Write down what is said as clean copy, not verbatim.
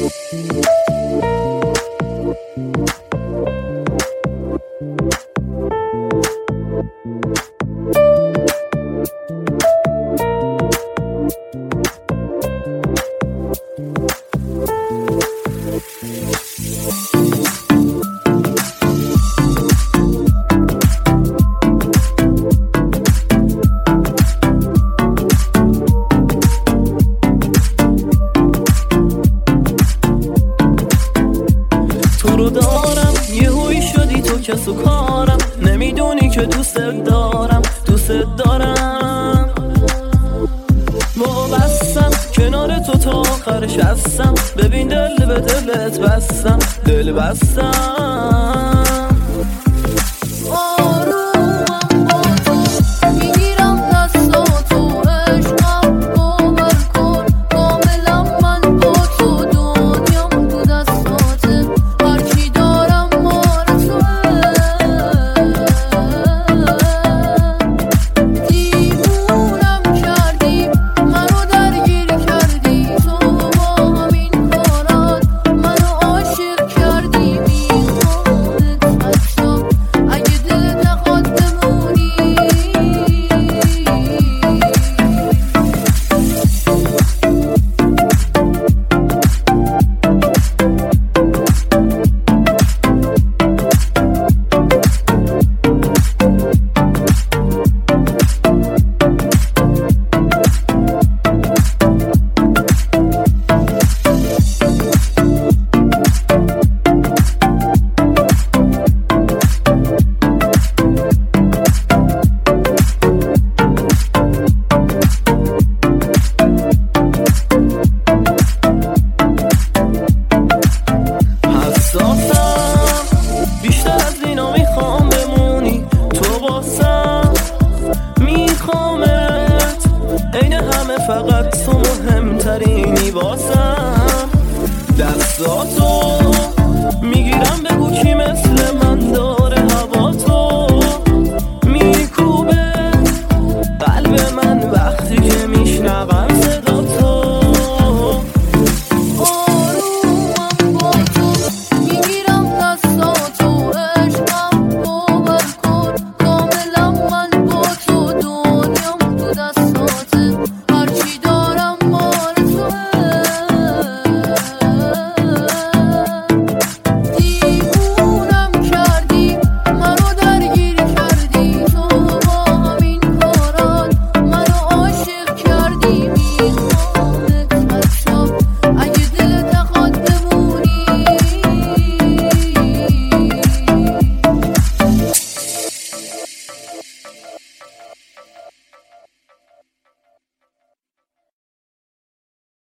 دارم یهویی شدی تو کس و کارم، نمیدونی که دوست دارم وابستم کنار تو تا آخرش هستم، ببین دل به دلت بستم، دل بستم. بیشتر از اینا میخوام بمونی تو واسم، میخوامت عین همه فقط تو مهمترینی واسم. دستاتو میگیرم بگو کی مثل